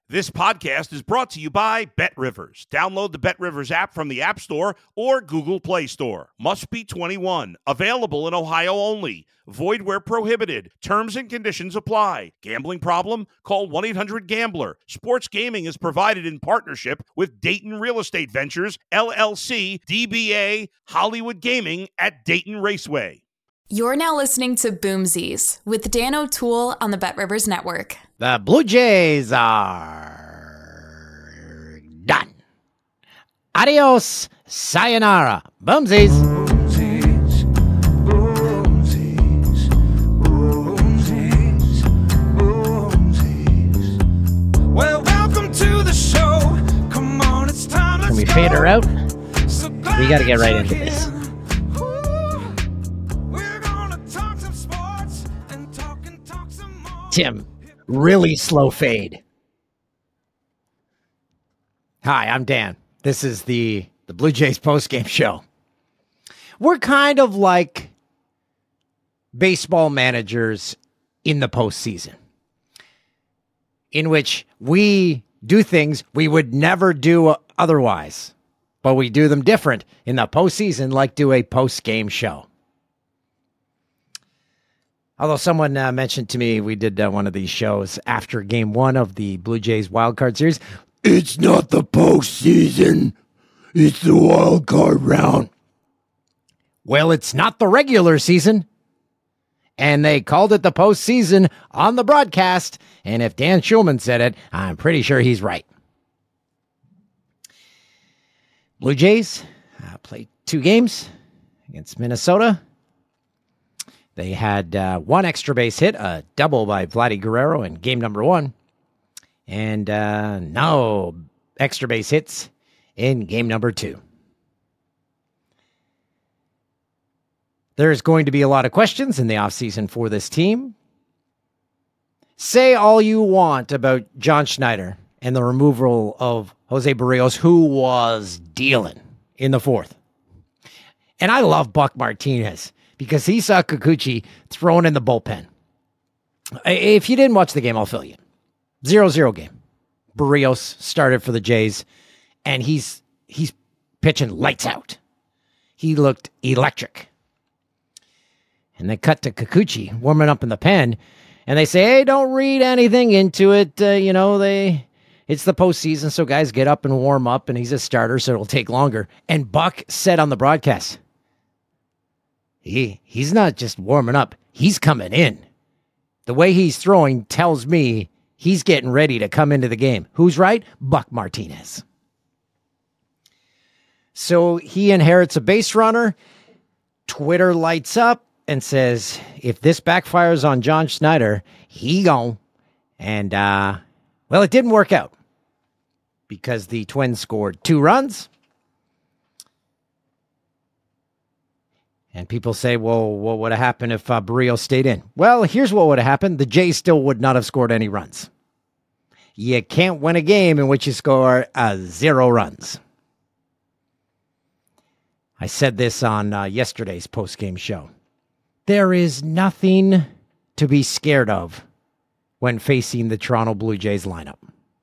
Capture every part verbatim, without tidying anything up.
This podcast is brought to you by BetRivers. Download the BetRivers app from the App Store or Google Play Store. Must be twenty-one. Available in Ohio only. Void where prohibited. Terms and conditions apply. Gambling problem? Call one eight hundred gambler. Sports gaming is provided in partnership with Dayton Real Estate Ventures, L L C, D B A, Hollywood Gaming at Dayton Raceway. You're now listening to Boomsies with Dan O'Toole on the BetRivers Network. The Blue Jays are done. Adios, sayonara, Boomsies. Boomsies, boomsies, boomsies, boomsies. Well, welcome to the show. Come on, it's time. Can we fade her out? We got to get right into this. Tim, really slow fade. Hi, I'm Dan. This is the, the Blue Jays postgame show. We're kind of like baseball managers in the postseason, in which we do things we would never do otherwise, but we do them different in the postseason, like do a postgame show. Although someone uh, mentioned to me, we did uh, one of these shows after game one of the Blue Jays wild card series. It's not the postseason. It's the wild card round. Well, it's not the regular season. And they called it the postseason on the broadcast. And if Dan Schulman said it, I'm pretty sure he's right. Blue Jays uh, played two games against Minnesota. They had uh, one extra base hit, a double by Vladdy Guerrero in game number one, and uh, no extra base hits in game number two. There's going to be a lot of questions in the offseason for this team. Say all you want about John Schneider and the removal of Jose Barrios, who was dealing in the fourth. And I love Buck Martinez, because he saw Kikuchi thrown in the bullpen. If you didn't watch the game, I'll fill you. zero zero game. Barrios started for the Jays, and he's he's pitching lights out. He looked electric. And they cut to Kikuchi warming up in the pen, and they say, hey, don't read anything into it. Uh, you know, they it's the postseason, so guys get up and warm up, and he's a starter, so it'll take longer. And Buck said on the broadcast, He he's not just warming up. He's coming in. The way he's throwing tells me he's getting ready to come into the game. Who's right? Buck Martinez. So he inherits a base runner. Twitter lights up and says, if this backfires on John Schneider, he gone. And, uh, well, it didn't work out because the Twins scored two runs. And people say, well, what would have happened if uh, Barrios stayed in? Well, here's what would have happened. The Jays still would not have scored any runs. You can't win a game in which you score uh, zero runs. I said this on uh, yesterday's postgame show. There is nothing to be scared of when facing the Toronto Blue Jays lineup.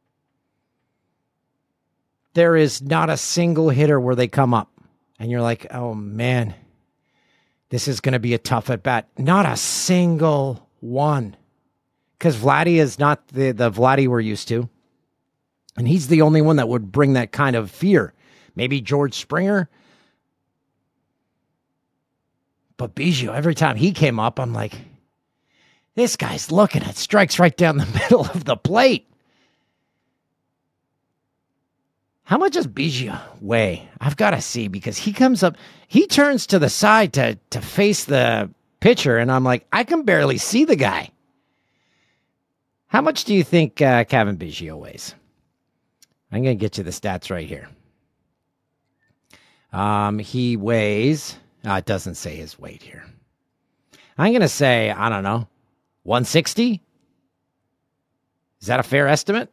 There is not a single hitter where they come up and you're like, oh, man, this is going to be a tough at-bat. Not a single one. Because Vladdy is not the, the Vladdy we're used to. And he's the only one that would bring that kind of fear. Maybe George Springer. But Biggio, every time he came up, I'm like, this guy's looking at strikes right down the middle of the plate. How much does Biggio weigh? I've got to see, because he comes up, he turns to the side to, to face the pitcher, and I'm like, I can barely see the guy. How much do you think uh, Cavan Biggio weighs? I'm going to get you the stats right here. Um, he weighs, uh, it doesn't say his weight here. I'm going to say, I don't know, one sixty? Is that a fair estimate?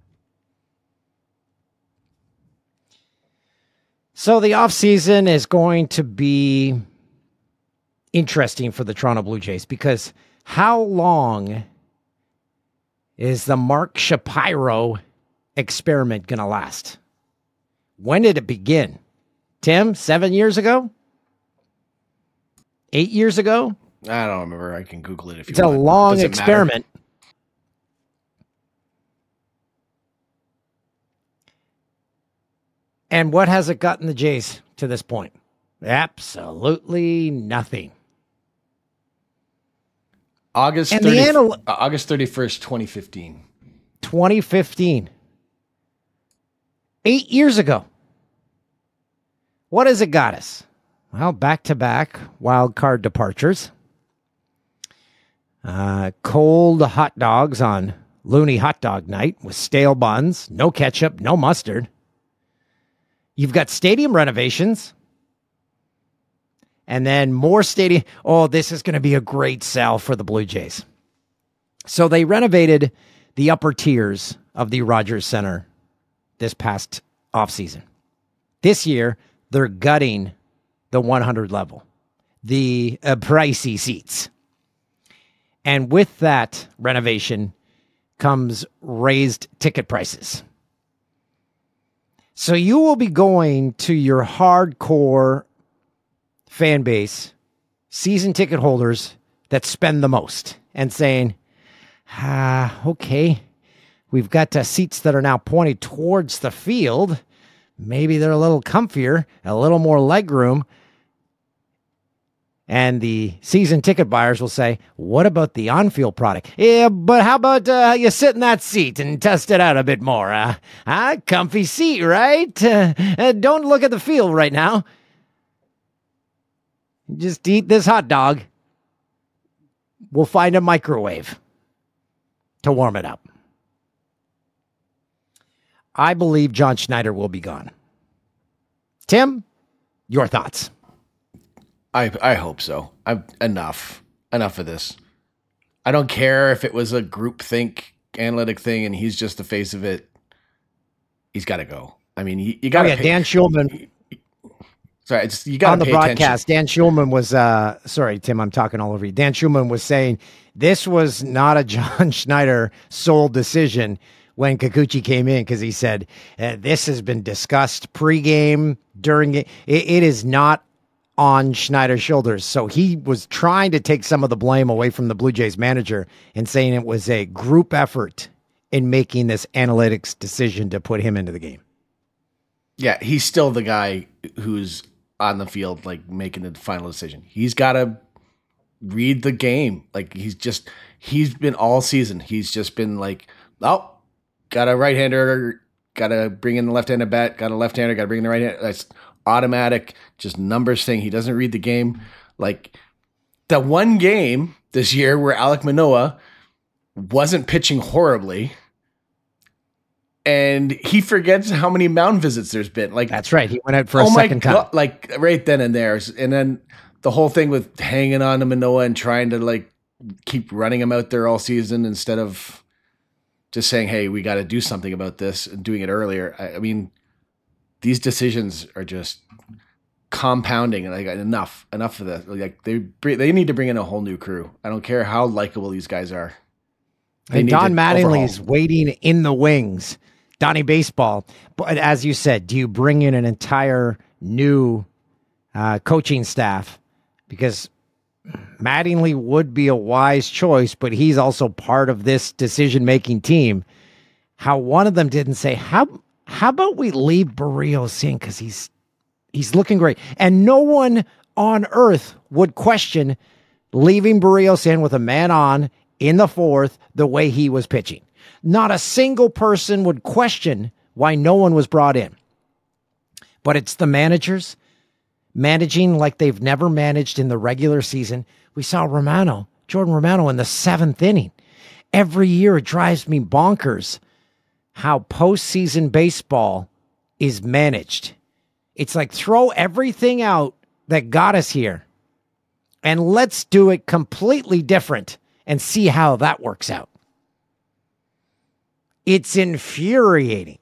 So the offseason is going to be interesting for the Toronto Blue Jays, because how long is the Mark Shapiro experiment going to last? When did it begin? Tim, seven years ago? Eight years ago? I don't remember. I can Google it if you it's want. It's a long Does it experiment. matter? And what has it gotten the Jays to this point? Absolutely nothing. August and thirty, the anal- uh, August thirty-first, twenty fifteen. twenty fifteen. Eight years ago. What has it got us? Well, back-to-back wild card departures. Uh, cold hot dogs on Looney Hot Dog Night with stale buns, no ketchup, no mustard. You've got stadium renovations. And then more stadium. Oh, this is going to be a great sell for the Blue Jays. So they renovated the upper tiers of the Rogers Center this past offseason. This year, they're gutting the one hundred level, the uh, pricey seats. And with that renovation comes raised ticket prices. So you will be going to your hardcore fan base, season ticket holders that spend the most and saying, ah, okay, we've got uh, seats that are now pointed towards the field. Maybe they're a little comfier, a little more legroom. And the season ticket buyers will say, what about the on-field product? Yeah, but how about uh, you sit in that seat and test it out a bit more? Uh, uh, comfy seat, right? Uh, uh, don't look at the field right now. Just eat this hot dog. We'll find a microwave to warm it up. I believe John Schneider will be gone. Tim, your thoughts? I I hope so. I'm enough. Enough of this. I don't care if it was a groupthink analytic thing and he's just the face of it. He's got to go. I mean, you, you got to. Oh, yeah, pay, Dan Schulman. Sorry, it's, you got on to the pay broadcast. attention. Dan Schulman was. Uh, sorry, Tim, I'm talking all over you. Dan Schulman was saying this was not a John Schneider sole decision when Kikuchi came in, because he said uh, this has been discussed pregame, during it. it. It is not on Schneider's shoulders. So he was trying to take some of the blame away from the Blue Jays manager and saying it was a group effort in making this analytics decision to put him into the game. Yeah, he's still the guy who's on the field, like making the final decision. He's got to read the game. Like he's just, he's been all season. He's just been like, oh, got a right-hander, got to bring in the left-handed bat, got a left-hander, got to bring in the right-hander. That's automatic, just numbers thing. He doesn't read the game. Like the one game this year where Alek Manoah wasn't pitching horribly, and he forgets how many mound visits there's been. Like that's right. He went out for a oh second my God, time. like right then and there. And then the whole thing with hanging on to Manoah and trying to like keep running him out there all season instead of just saying, hey, we got to do something about this and doing it earlier. I, I mean, these decisions are just compounding, and like enough, enough of this. Like they, they need to bring in a whole new crew. I don't care how likable these guys are. They and Don Mattingly's waiting in the wings. Donnie Baseball. But as you said, do you bring in an entire new uh, coaching staff? Because Mattingly would be a wise choice, but he's also part of this decision-making team. How one of them didn't say, how how about we leave Barrios in because he's he's looking great. And no one on earth would question leaving Barrios in with a man on in the fourth the way he was pitching. Not a single person would question why no one was brought in. But it's the managers managing like they've never managed in the regular season. We saw Romano, Jordan Romano in the seventh inning. Every year it drives me bonkers how postseason baseball is managed. It's like throw everything out that got us here and let's do it completely different and see how that works out. It's infuriating.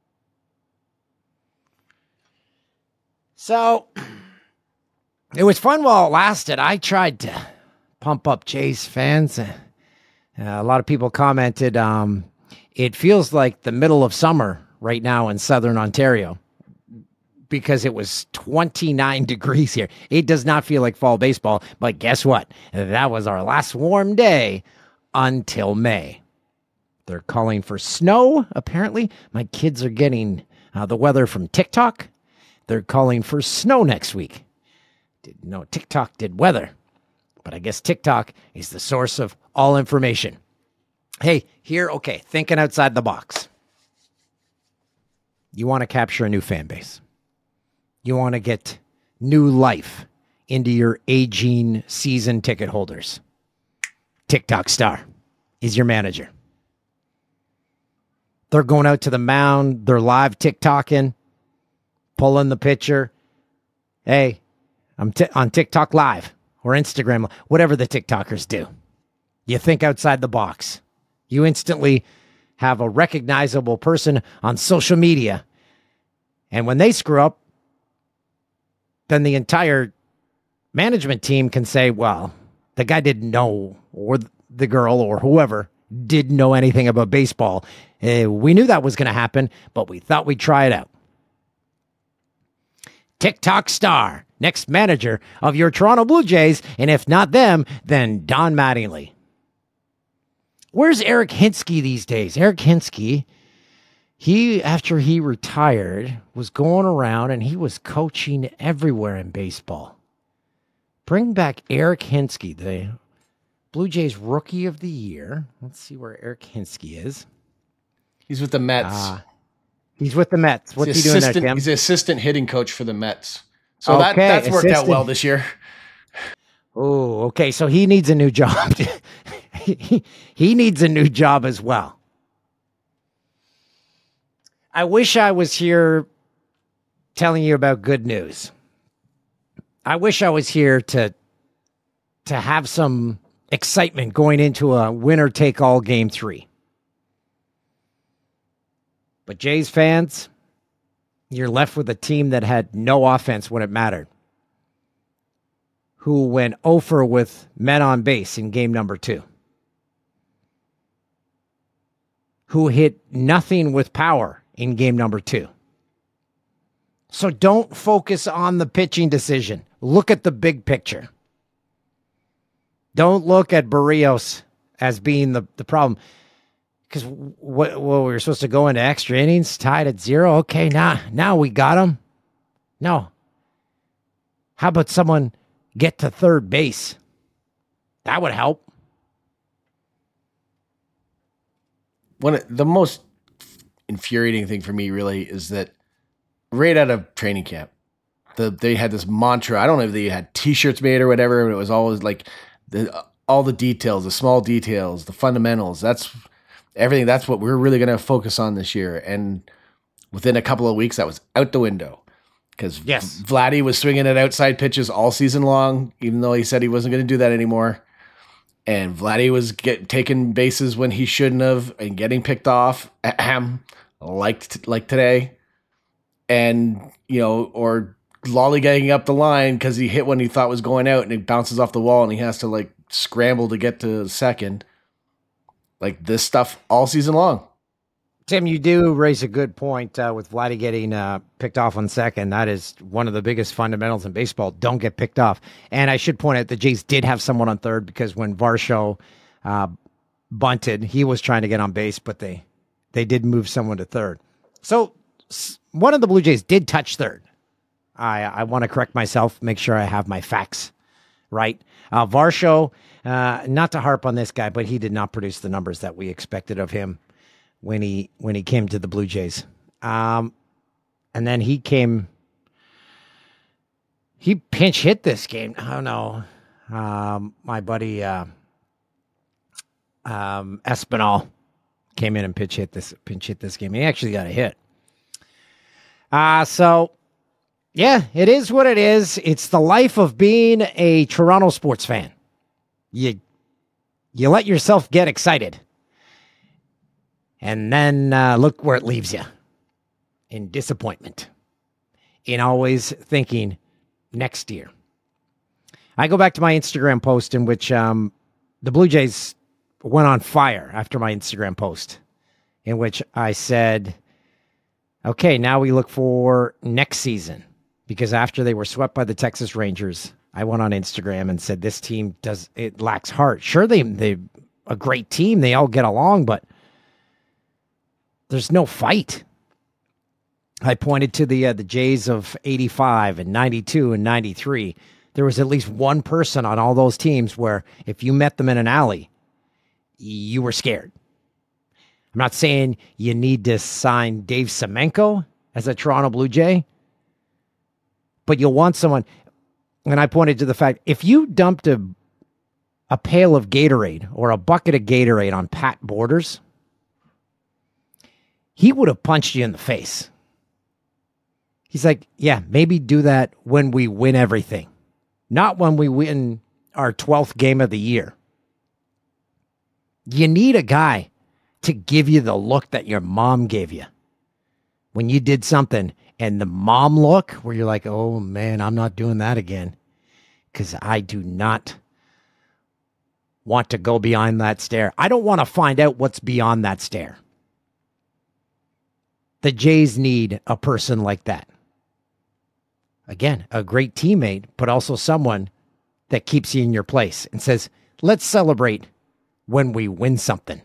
So it was fun while it lasted. I tried to pump up Jays fans. Uh, a lot of people commented, um, It feels like the middle of summer right now in Southern Ontario because it was twenty-nine degrees here. It does not feel like fall baseball, but guess what? That was our last warm day until May. They're calling for snow, apparently. My kids are getting uh, the weather from TikTok. They're calling for snow next week. Didn't know TikTok did weather, but I guess TikTok is the source of all information. Hey, here, okay, thinking outside the box. You want to capture a new fan base. You want to get new life into your aging season ticket holders. TikTok Star is your manager. They're going out to the mound. They're live TikToking, pulling the picture. Hey, I'm t- on TikTok Live or Instagram, whatever the TikTokers do. You think outside the box. You instantly have a recognizable person on social media. And when they screw up, then the entire management team can say, well, the guy didn't know, or the girl or whoever didn't know anything about baseball. Uh, we knew that was going to happen, but we thought we'd try it out. TikTok Star, next manager of your Toronto Blue Jays, and if not them, then Don Mattingly. Where's Eric Hinsky these days? Eric Hinsky, he, after he retired, was going around and he was coaching everywhere in baseball. Bring back Eric Hinsky, the Blue Jays Rookie of the Year. Let's see where Eric Hinsky is. He's with the Mets. Uh, he's with the Mets. What's he's he doing there, assistant, Tim? He's the assistant hitting coach for the Mets. So Okay, that, that's worked assistant. out well this year. Oh, okay. So he needs a new job. he, he needs a new job as well. I wish I was here telling you about good news. I wish I was here to to have some excitement going into a winner-take-all game three. But Jays fans, you're left with a team that had no offense when it mattered, who went over with men on base in game number two, who hit nothing with power in game number two. So don't focus on the pitching decision. Look at the big picture. Don't look at Barrios as being the, the problem. Because what, what we were supposed to go into extra innings, tied at zero. Okay, now, now we got him. No. How about someone get to third base? That would help. One of the most infuriating thing for me really is that right out of training camp, the they had this mantra. I don't know if they had T-shirts made or whatever, but it was always like the all the details, the small details, the fundamentals. That's everything. That's what we're really going to focus on this year. And within a couple of weeks, that was out the window because Yes. Vladdy was swinging at outside pitches all season long, even though he said he wasn't going to do that anymore. And Vladdy was get, taking bases when he shouldn't have and getting picked off, like, like today. And, you know, or lollygagging up the line because he hit one he thought was going out and it bounces off the wall and he has to, like, scramble to get to second. Like, this stuff all season long. Tim, you do raise a good point uh, with Vladdy getting uh, picked off on second. That is one of the biggest fundamentals in baseball. Don't get picked off. And I should point out the Jays did have someone on third because when Varsho uh, bunted, he was trying to get on base, but they they did move someone to third. So s- one of the Blue Jays did touch third. I, I want to correct myself, make sure I have my facts right. Uh, Varsho, uh, not to harp on this guy, but he did not produce the numbers that we expected of him when he when he came to the Blue Jays. Um, and then he came, he pinch hit this game. I don't know. Um, my buddy uh, um, Espinal came in and pinch hit this pinch hit this game. He actually got a hit. Uh, so, yeah, it is what it is. It's the life of being a Toronto sports fan. You, you let yourself get excited. And then uh, look where it leaves you. In disappointment. In always thinking next year. I go back to my Instagram post in which um, the Blue Jays went on fire after my Instagram post. in which I said, okay, now we look for next season. Because after they were swept by the Texas Rangers, I went on Instagram and said, this team does, it lacks heart. Sure, they, they a great team. They all get along, but there's no fight. I pointed to the uh, the Jays of eighty-five and ninety-two and ninety-three. There was at least one person on all those teams where if you met them in an alley, you were scared. I'm not saying you need to sign Dave Semenko as a Toronto Blue Jay, but you'll want someone. And I pointed to the fact, if you dumped a, a pail of Gatorade or a bucket of Gatorade on Pat Borders, he would have punched you in the face. He's like, yeah, maybe do that when we win everything, not when we win our twelfth game of the year. You need a guy to give you the look that your mom gave you when you did something, and the mom look where you're like, oh man, I'm not doing that again, because I do not want to go behind that stare. I don't want to find out what's beyond that stare. The Jays need a person like that. Again, a great teammate, but also someone that keeps you in your place and says, let's celebrate when we win something.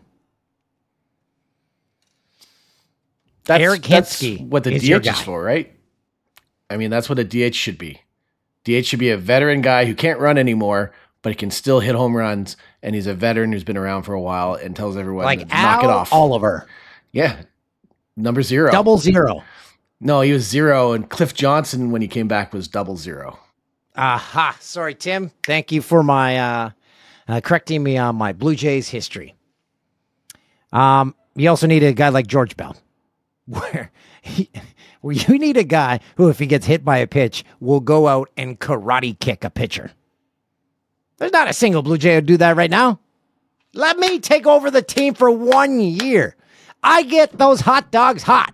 That's, Eric that's Hinsky what the is D your H is guy. for, right? I mean, that's what a D H should be. D H should be a veteran guy who can't run anymore, but he can still hit home runs, and he's a veteran who's been around for a while and tells everyone Like to knock Al it off. Oliver. Yeah. Number zero. Double zero. No, he was zero, and Cliff Johnson, when he came back, was double zero. Aha. Sorry, Tim. Thank you for my uh, uh, correcting me on my Blue Jays history. Um, you also need a guy like George Bell, where he, where you need a guy who, if he gets hit by a pitch, will go out and karate kick a pitcher. There's not a single Blue Jay who do that right now. Let me take over the team for one year. I get those hot dogs hot.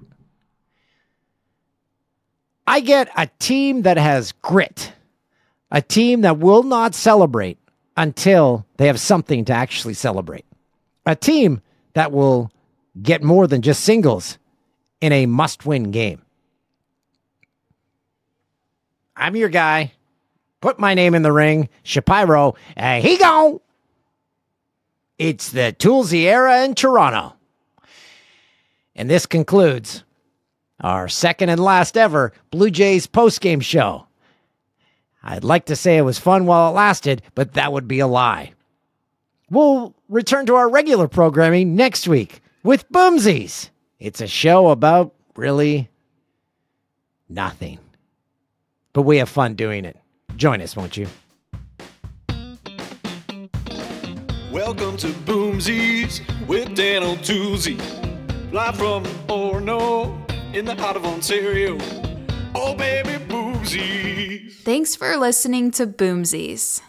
I get a team that has grit, a team that will not celebrate until they have something to actually celebrate, a team that will get more than just singles in a must-win game. I'm your guy. Put my name in the ring. Shapiro, uh, he gone. It's the Toolsy era in Toronto. And this concludes our second and last ever Blue Jays postgame show. I'd like to say it was fun while it lasted, but that would be a lie. We'll return to our regular programming next week with Boomsies. It's a show about really nothing. But we have fun doing it. Join us, won't you? Welcome to Boomsies with Dan O'Toolsy. Live from Orono in the heart of Ontario. Oh, baby, Boomsies. Thanks for listening to Boomsies.